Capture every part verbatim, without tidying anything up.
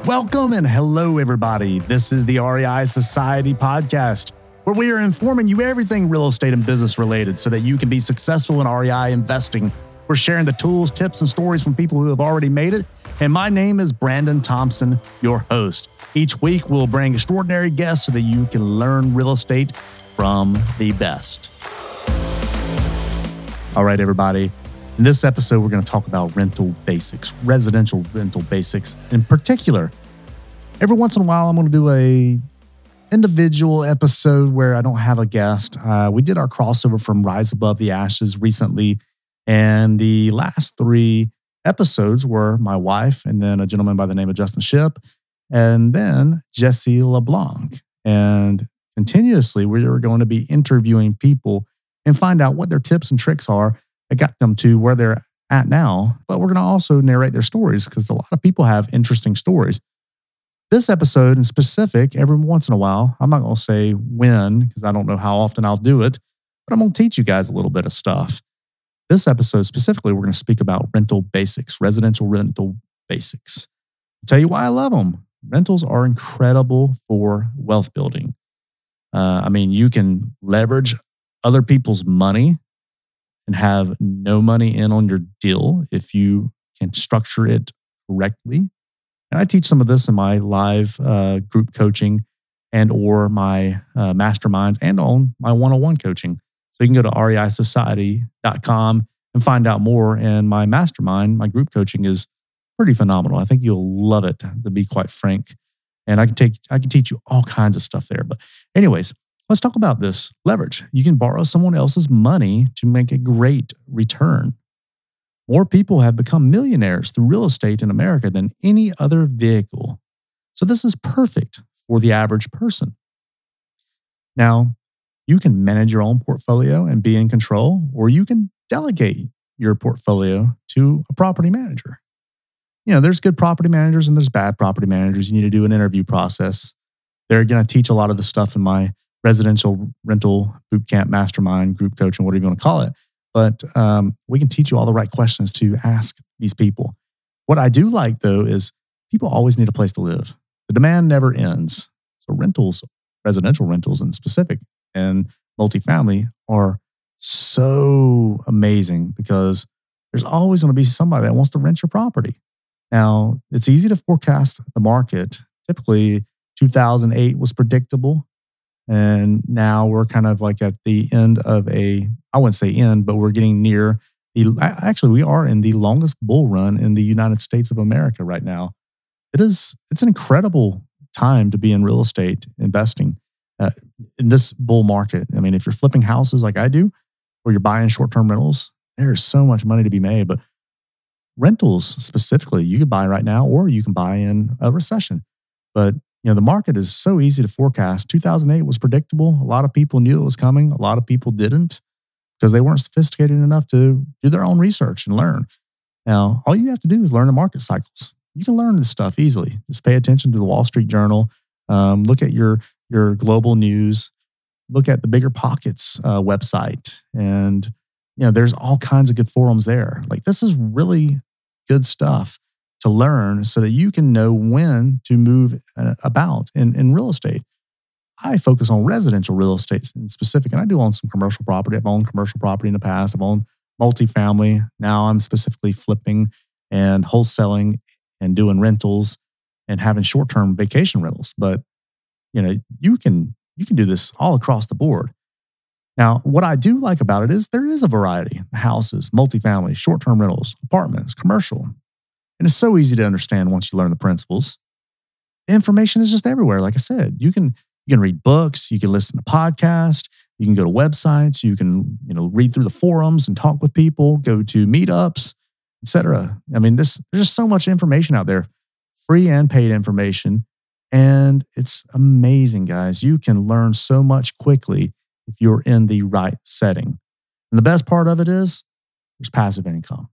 Welcome and hello, everybody. This is the R E I Society podcast, where we are informing you everything real estate and business related so that you can be successful in R E I investing. We're sharing the tools, tips, and stories from people who have already made it. And my name is Brandon Thompson, your host. Each week, we'll bring extraordinary guests so that you can learn real estate from the best. All right, everybody. In this episode, we're going to talk about rental basics, residential rental basics in particular. Every once in a while, I'm going to do a individual episode where I don't have a guest. Uh, we did our crossover from Rise Above the Ashes recently, and the last three episodes were my wife and then a gentleman by the name of Justin Shipp, and then Jesse LeBlanc. And continuously, we are going to be interviewing people and find out what their tips and tricks are that got them to where they're at now. But we're going to also narrate their stories because a lot of people have interesting stories. This episode in specific, every once in a while, I'm not going to say when because I don't know how often I'll do it, but I'm going to teach you guys a little bit of stuff. This episode specifically, we're going to speak about rental basics, residential rental basics. I'll tell you why I love them. Rentals are incredible for wealth building. Uh, I mean, you can leverage other people's money and have no money in on your deal if you can structure it correctly. And I teach some of this in my live uh, group coaching and or my uh, masterminds and on my one-on-one coaching. So you can go to R E I society dot com and find out more. And my mastermind, my group coaching is pretty phenomenal. I think you'll love it, to be quite frank. And I can take, I can teach you all kinds of stuff there. But anyways, let's talk about this leverage. You can borrow someone else's money to make a great return. More people have become millionaires through real estate in America than any other vehicle. So this is perfect for the average person. Now, you can manage your own portfolio and be in control, or you can delegate your portfolio to a property manager. You know, there's good property managers and there's bad property managers. You need to do an interview process. They're going to teach a lot of the stuff in my residential rental bootcamp, mastermind, group coaching, whatever you want to call it. But um, we can teach you all the right questions to ask these people. What I do like, though, is people always need a place to live. The demand never ends. So rentals, residential rentals in specific, and multifamily are so amazing because there's always going to be somebody that wants to rent your property. Now, it's easy to forecast the market. Typically, two thousand eight was predictable. And now we're kind of like at the end of a, I wouldn't say end, but we're getting near the, actually we are in the longest bull run in the United States of America right now. It is, it's an incredible time to be in real estate investing uh, in this bull market. I mean, if you're flipping houses like I do, or you're buying short-term rentals, there's so much money to be made. But rentals specifically, you could buy right now, or you can buy in a recession. But you know, the market is so easy to forecast. two thousand eight was predictable. A lot of people knew it was coming. A lot of people didn't because they weren't sophisticated enough to do their own research and learn. Now, all you have to do is learn the market cycles. You can learn this stuff easily. Just pay attention to the Wall Street Journal. Um, look at your, your global news. Look at the Bigger Pockets uh, website. And, you know, there's all kinds of good forums there. Like, this is really good stuff to learn so that you can know when to move uh, about in, in real estate. I focus on residential real estate in specific, and I do own some commercial property. I've owned commercial property in the past. I've owned multifamily. Now I'm specifically flipping and wholesaling and doing rentals and having short-term vacation rentals. But, you know, you can, you can do this all across the board. Now, what I do like about it is there is a variety: houses, multifamily, short-term rentals, apartments, commercial. And it's so easy to understand once you learn the principles. The information is just everywhere. Like I said, you can you can read books, you can listen to podcasts, you can go to websites, you can you know read through the forums and talk with people, go to meetups, et cetera. I mean, this there's just so much information out there, free and paid information, and it's amazing, guys. You can learn so much quickly if you're in the right setting. And the best part of it is there's passive income.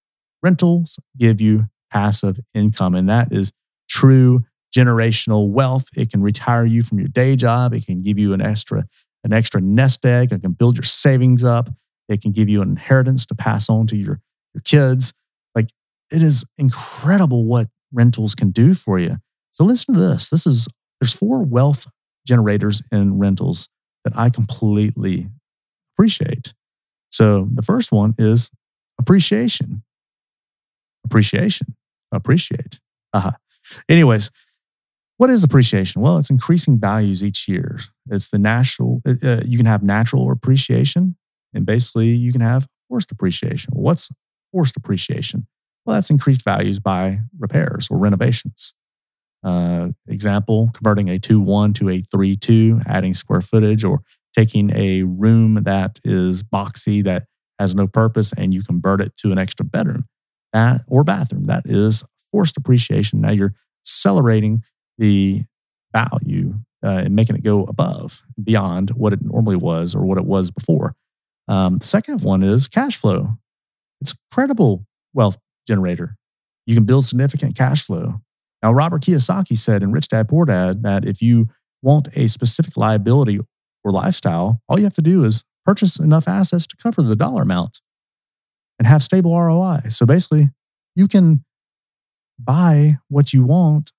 Rentals give you passive income, and that is true generational wealth. It can retire you from your day job. It can give you an extra, an extra nest egg. It can build your savings up. It can give you an inheritance to pass on to your, your kids. Like, it is incredible what rentals can do for you. So listen to this. This is, there's four wealth generators in rentals that I completely appreciate. So the first one is appreciation. Appreciation. Appreciate. Uh-huh. Anyways, what is appreciation? Well, it's increasing values each year. It's the natural, uh, you can have natural appreciation, and basically you can have forced appreciation. What's forced appreciation? Well, that's increased values by repairs or renovations. Uh, example, converting a two one to a three two, adding square footage, or taking a room that is boxy, that has no purpose, and you convert it to an extra bedroom that, or bathroom. That is forced appreciation. Now you're accelerating the value uh, and making it go above, beyond what it normally was or what it was before. Um, the second one is cash flow. It's a credible wealth generator. You can build significant cash flow. Now, Robert Kiyosaki said in Rich Dad Poor Dad that if you want a specific liability or lifestyle, all you have to do is purchase enough assets to cover the dollar amount and have stable R O I. So basically, you can buy what you want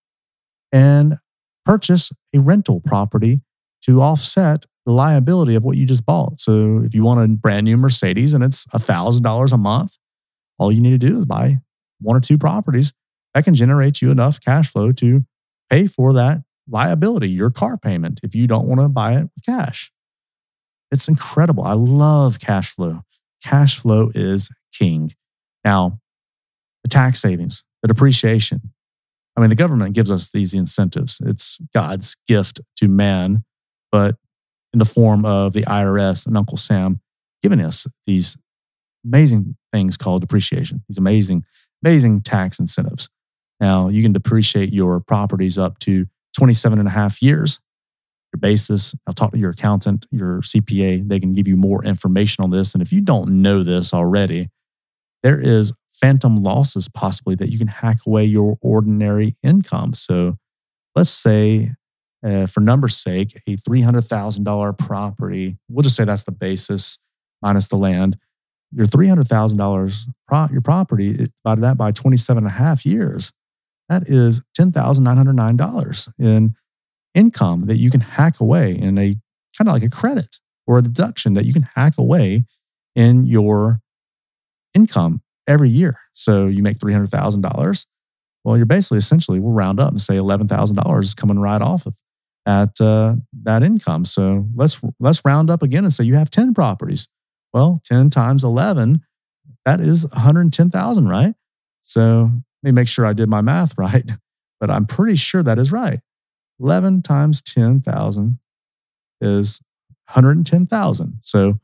and purchase a rental property to offset the liability of what you just bought. So if you want a brand new Mercedes and it's one thousand dollars a month, all you need to do is buy one or two properties that can generate you enough cash flow to pay for that liability, your car payment, if you don't want to buy it with cash. It's incredible. I love cash flow. Cash flow is king. Now, the tax savings, the depreciation. I mean, the government gives us these incentives. It's God's gift to man, but in the form of the I R S and Uncle Sam giving us these amazing things called depreciation, these amazing, amazing tax incentives. Now, you can depreciate your properties up to twenty-seven and a half years. Your basis, I'll talk to your accountant, your C P A, they can give you more information on this. And if you don't know this already, there is phantom losses possibly that you can hack away your ordinary income. So let's say, uh, for number's sake, a three hundred thousand dollars property, we'll just say that's the basis minus the land. Your three hundred thousand dollars, pro- your property, divided that by twenty-seven and a half years, that is ten thousand nine hundred nine dollars in income that you can hack away in a kind of like a credit or a deduction that you can hack away in your income every year. So you make three hundred thousand dollars. Well, you're basically essentially, we'll round up and say eleven thousand dollars is coming right off of that, uh, that income. So let's, let's round up again and say you have ten properties. Well, ten times eleven, that is one hundred ten thousand, right? So let me make sure I did my math right, but I'm pretty sure that is right. eleven times ten thousand is one hundred ten thousand. So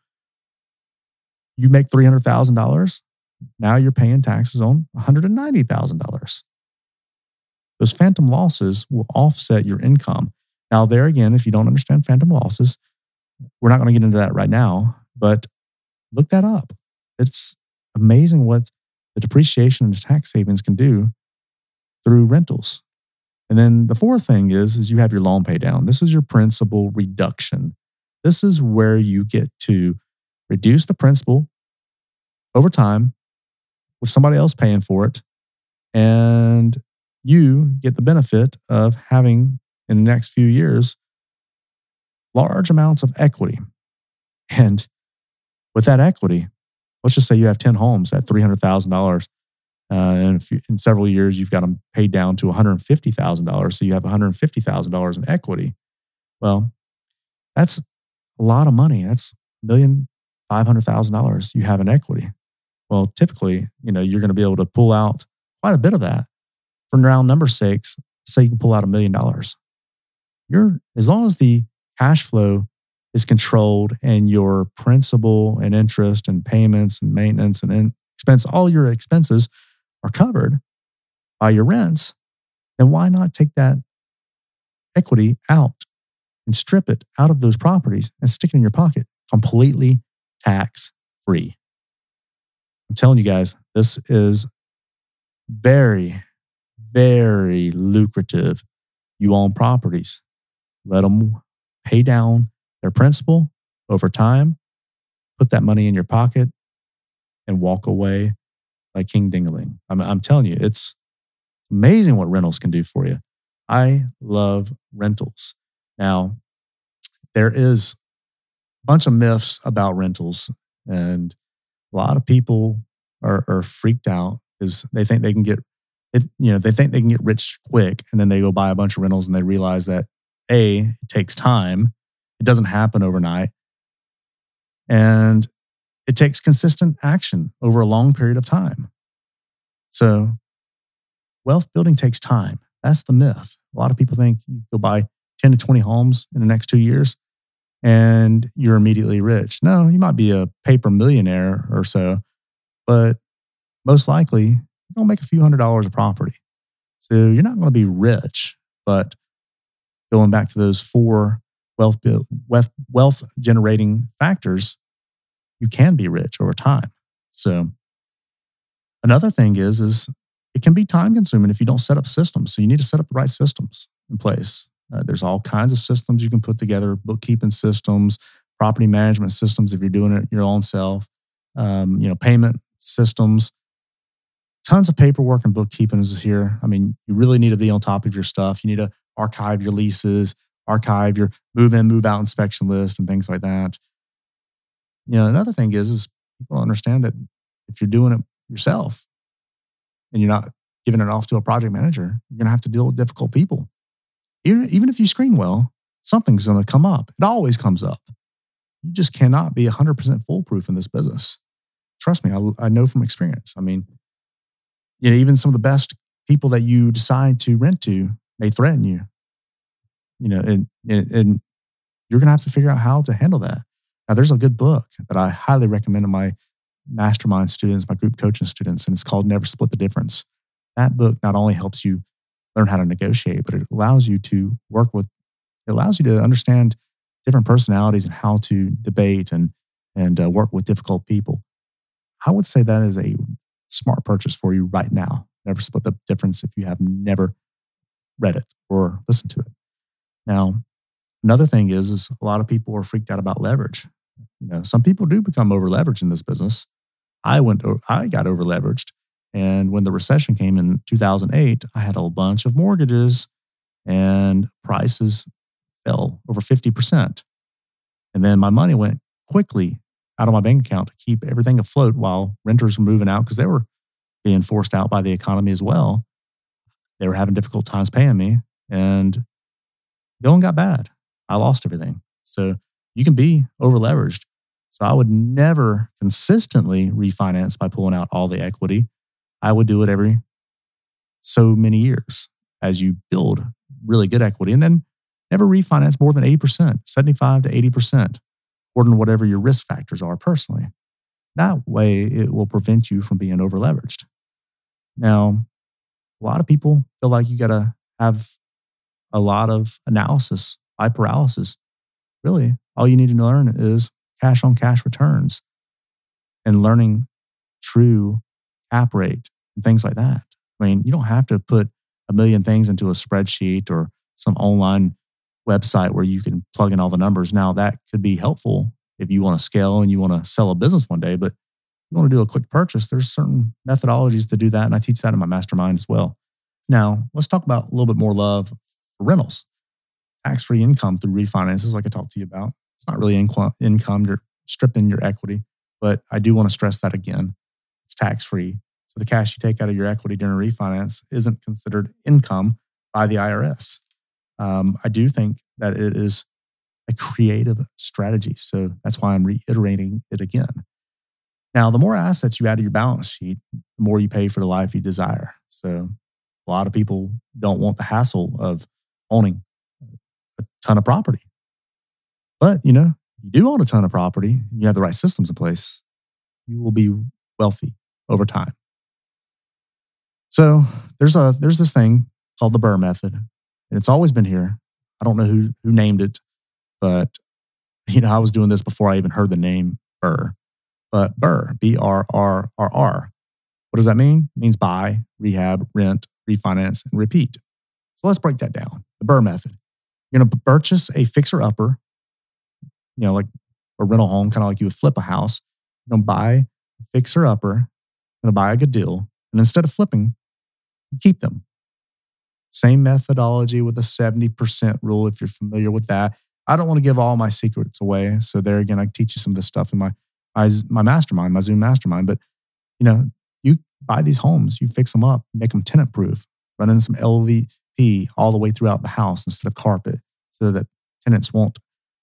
you make three hundred thousand dollars. Now you're paying taxes on one hundred ninety thousand dollars. Those phantom losses will offset your income. Now, there again, if you don't understand phantom losses, we're not going to get into that right now, but look that up. It's amazing what the depreciation and the tax savings can do through rentals. And then the fourth thing is, is you have your loan pay down. This is your principal reduction. This is where you get to reduce the principal over time with somebody else paying for it. And you get the benefit of having, in the next few years, large amounts of equity. And with that equity, let's just say you have ten homes at three hundred thousand dollars. Uh, and if you, in several years, you've got them paid down to one hundred fifty thousand dollars. So you have one hundred fifty thousand dollars in equity. Well, that's a lot of money. That's one million five hundred thousand dollars you have in equity. Well, typically, you know, you're going to be able to pull out quite a bit of that. For round number sakes, say you can pull out a million dollars. You're, as long as the cash flow is controlled and your principal and interest and payments and maintenance and in expense, all your expenses are covered by your rents, then why not take that equity out and strip it out of those properties and stick it in your pocket completely tax free? I'm telling you guys, this is very, very lucrative. You own properties. Let them pay down their principal over time, put that money in your pocket, and walk away like King Dingaling. I'm, I'm telling you, it's amazing what rentals can do for you. I love rentals. Now, there is a bunch of myths about rentals, and a lot of people are, are freaked out because they think they can get it, you know, they think they can get rich quick, and then they go buy a bunch of rentals and they realize that A, it takes time. It doesn't happen overnight. And it takes consistent action over a long period of time. So wealth building takes time. That's the myth. A lot of people think you go buy ten to twenty homes in the next two years and you're immediately rich. No, you might be a paper millionaire or so, but most likely you're going to make a few hundred dollars a property. So you're not going to be rich, but going back to those four wealth build, wealth, wealth generating factors, you can be rich over time. So another thing is, is it can be time consuming if you don't set up systems. So you need to set up the right systems in place. Uh, there's all kinds of systems you can put together, bookkeeping systems, property management systems if you're doing it your own self, um, you know, payment systems. Tons of paperwork and bookkeeping is here. I mean, you really need to be on top of your stuff. You need to archive your leases, archive your move in, move out inspection list and things like that. You know, another thing is, is people understand that if you're doing it yourself and you're not giving it off to a project manager, you're going to have to deal with difficult people. Even, even if you screen well, something's going to come up. It always comes up. You just cannot be one hundred percent foolproof in this business. Trust me, I, I know from experience. I mean, you know, even some of the best people that you decide to rent to may threaten you. You know, and, and, and you're going to have to figure out how to handle that. Now, there's a good book that I highly recommend to my mastermind students, my group coaching students, and it's called Never Split the Difference. That book not only helps you learn how to negotiate, but it allows you to work with, it allows you to understand different personalities and how to debate and, and uh, work with difficult people. I would say that is a smart purchase for you right now. Never Split the Difference if you have never read it or listened to it. Now, another thing is, is a lot of people are freaked out about leverage. You know, some people do become over leveraged in this business. I went, I got over leveraged. And when the recession came in two thousand eight, I had a bunch of mortgages and prices fell over fifty percent. And then my money went quickly out of my bank account to keep everything afloat while renters were moving out because they were being forced out by the economy as well. They were having difficult times paying me and going got bad. I lost everything. So you can be over leveraged. So I would never consistently refinance by pulling out all the equity. I would do it every so many years as you build really good equity, and then never refinance more than eighty percent, seventy-five to eighty percent, according to whatever your risk factors are personally. That way it will prevent you from being over leveraged. Now, a lot of people feel like you got to have a lot of analysis, by paralysis. Really, all you need to learn is cash on cash returns and learning true cap rate and things like that. I mean, you don't have to put a million things into a spreadsheet or some online website where you can plug in all the numbers. Now, that could be helpful if you want to scale and you want to sell a business one day, but you want to do a quick purchase, there's certain methodologies to do that. And I teach that in my mastermind as well. Now, let's talk about a little bit more love for rentals. Tax-free income through refinances, like I talked to you about. It's not really inco- income. You're stripping your equity, but I do want to stress that again. It's tax-free. So the cash you take out of your equity during a refinance isn't considered income by the I R S. Um, I do think that it is a creative strategy. So that's why I'm reiterating it again. Now, the more assets you add to your balance sheet, the more you pay for the life you desire. So a lot of people don't want the hassle of owning a ton of property. But, you know, you do own a ton of property, you have the right systems in place, you will be wealthy over time. So there's a there's this thing called the BRRRR method, and it's always been here. I don't know who who named it, but you know, I was doing this before I even heard the name BRRRR. But BRRRR, B R R R R. What does that mean? It means buy, rehab, rent, refinance, and repeat. So let's break that down. The BRRRR method. You're going to purchase a fixer-upper, you know, like a rental home, kind of like you would flip a house. You're going to buy a fixer-upper, you're going to buy a good deal, and instead of flipping, you keep them. Same methodology with the seventy percent rule, if you're familiar with that. I don't want to give all my secrets away. So there again, I teach you some of this stuff in my, my, my mastermind, my Zoom mastermind. But, you know, you buy these homes, you fix them up, make them tenant proof, run in some L V P all the way throughout the house instead of carpet so that tenants won't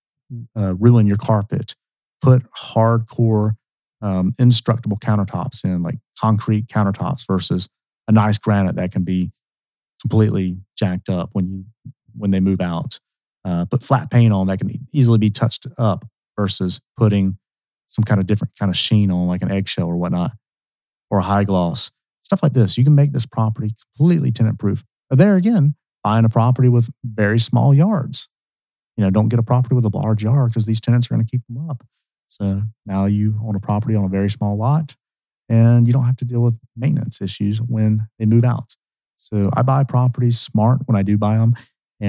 uh, ruin your carpet. Put hardcore um, indestructible countertops in, like concrete countertops versus a nice granite that can be completely jacked up when you when they move out. Uh, put flat paint on that can easily be touched up versus putting some kind of different kind of sheen on, like an eggshell or whatnot, or a high gloss. Stuff like this. You can make this property completely tenant proof. But there again, buying a property with very small yards. You know, don't get a property with a large yard because these tenants are going to keep them up. So now you own a property on a very small lot and you don't have to deal with maintenance issues when they move out. So I buy properties smart when I do buy them,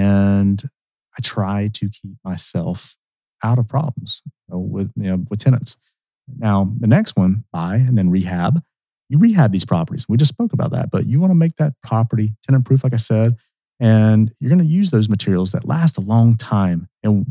and I try to keep myself out of problems with, you know, with tenants. Now, the next one, buy and then rehab. You rehab these properties. We just spoke about that, but you want to make that property tenant proof, like I said, and you're going to use those materials that last a long time and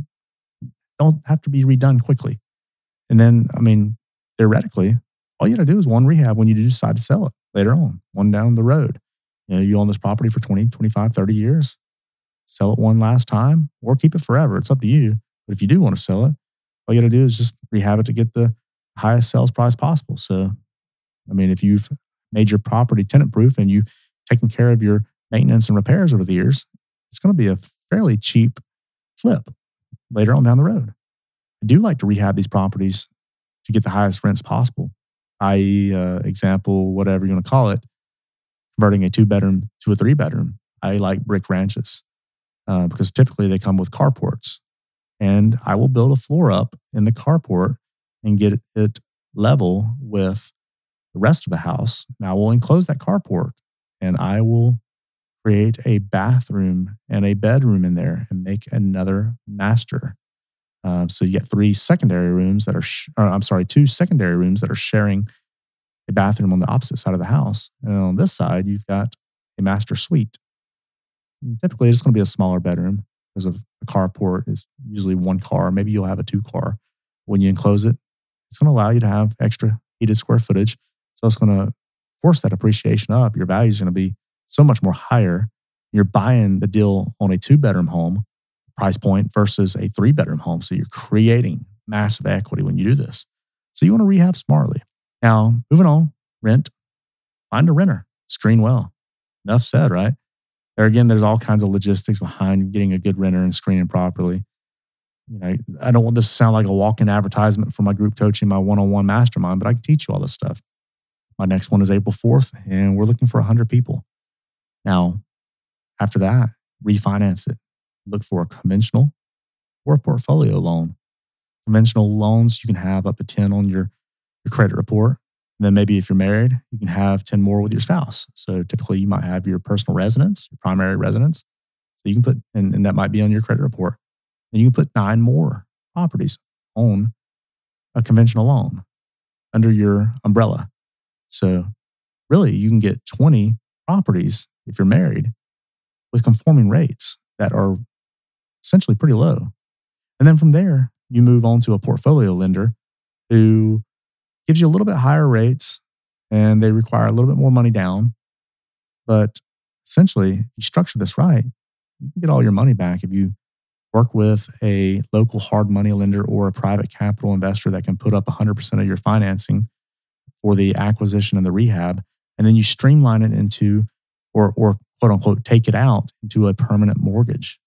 don't have to be redone quickly. And then, I mean, theoretically, all you got to do is one rehab when you do decide to sell it later on, one down the road. You know, you own this property for twenty, twenty-five, thirty years, sell it one last time or keep it forever. It's up to you. But if you do want to sell it, all you got to do is just rehab it to get the highest sales price possible. So, I mean, if you've made your property tenant proof and you've taken care of your maintenance and repairs over the years, it's going to be a fairly cheap flip later on down the road. I do like to rehab these properties to get the highest rents possible, that is, uh, example, whatever you want to call it, converting a two bedroom to a three bedroom. I like brick ranches uh, because typically they come with carports. And I will build a floor up in the carport and get it level with the rest of the house. Now I will enclose that carport and I will create a bathroom and a bedroom in there and make another master. Um, so you get three secondary rooms that are, sh- or I'm sorry, two secondary rooms that are sharing a bathroom on the opposite side of the house. And on this side, you've got a master suite. And typically, it's going to be a smaller bedroom because of the carport is usually one car. Maybe you'll have a two car. When you enclose it, it's going to allow you to have extra heated square footage. So it's going to force that appreciation up. Your value is going to be so much more higher. You're buying the deal on a two bedroom home price point versus a three bedroom home. So you're creating massive equity when you do this. So you want to rehab smartly. Now, moving on, rent, find a renter, screen well. Enough said, right? There again, there's all kinds of logistics behind getting a good renter and screening properly. You know, I don't want this to sound like a walk-in advertisement for my group coaching, my one-on-one mastermind, but I can teach you all this stuff. My next one is April fourth, and we're looking for one hundred people. Now, after that, refinance it. Look for a conventional or a portfolio loan. Conventional loans, you can have up to ten on your, your credit report. And then maybe if you're married, you can have ten more with your spouse. So typically you might have your personal residence, your primary residence. So you can put, and, and that might be on your credit report. And you can put nine more properties on a conventional loan under your umbrella. So really you can get twenty properties if you're married with conforming rates that are essentially pretty low. And then from there, you move on to a portfolio lender who gives you a little bit higher rates and they require a little bit more money down. But essentially, if you structure this right, you can get all your money back if you work with a local hard money lender or a private capital investor that can put up one hundred percent of your financing for the acquisition and the rehab. And then you streamline it into, or, or quote unquote, take it out into a permanent mortgage.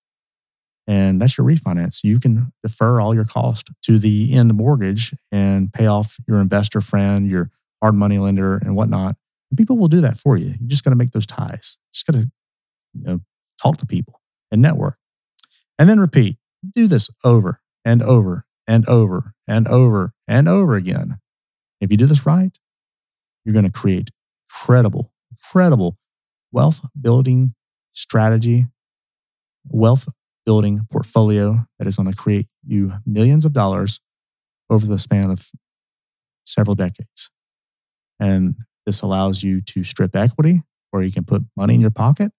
And that's your refinance. You can defer all your cost to the end mortgage and pay off your investor friend, your hard money lender, and whatnot. And people will do that for you. You just got to make those ties. Just got to, you know, talk to people and network, and then repeat. Do this over and over and over and over and over again. If you do this right, you're going to create incredible, incredible wealth building strategy, wealth building portfolio that is going to create you millions of dollars over the span of several decades. And this allows you to strip equity, where you can put money in your pocket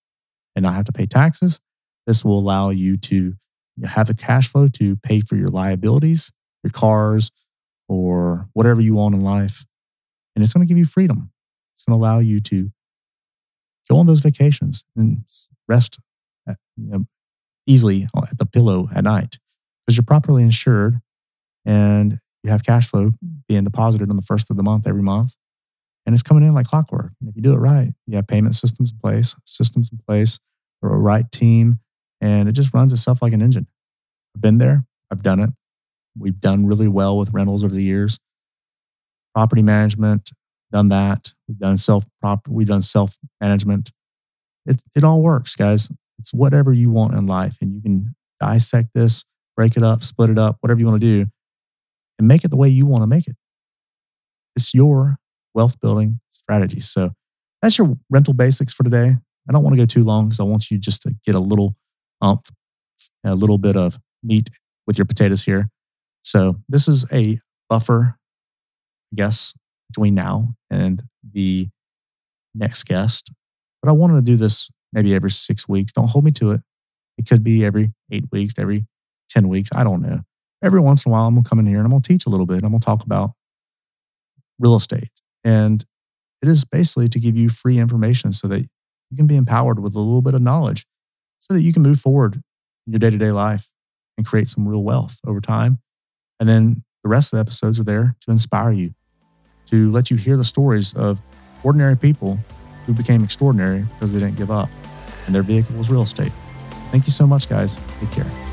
and not have to pay taxes. This will allow you to have the cash flow to pay for your liabilities, your cars, or whatever you want in life. And it's going to give you freedom. It's going to allow you to go on those vacations and rest at, you know, easily at the pillow at night because you're properly insured and you have cash flow being deposited on the first of the month every month. And it's coming in like clockwork. And if you do it right, you have payment systems in place, systems in place, or a right team, and it just runs itself like an engine. I've been there. I've done it. We've done really well with rentals over the years. Property management, done that. We've done self prop. We've done self management. It it all works, guys. It's whatever you want in life, and you can dissect this, break it up, split it up, whatever you want to do, and make it the way you want to make it. It's your wealth building strategy. So that's your rental basics for today. I don't want to go too long because I want you just to get a little umph, a little bit of meat with your potatoes here. So this is a buffer, I guess, between now and the next guest. But I wanted to do this maybe every six weeks. Don't hold me to it. It could be every eight weeks, every ten weeks. I don't know. Every once in a while, I'm going to come in here and I'm going to teach a little bit. I'm going to talk about real estate. And it is basically to give you free information so that you can be empowered with a little bit of knowledge so that you can move forward in your day-to-day life and create some real wealth over time. And then the rest of the episodes are there to inspire you, to let you hear the stories of ordinary people who became extraordinary because they didn't give up. And their vehicle was real estate. Thank you so much, guys. Take care.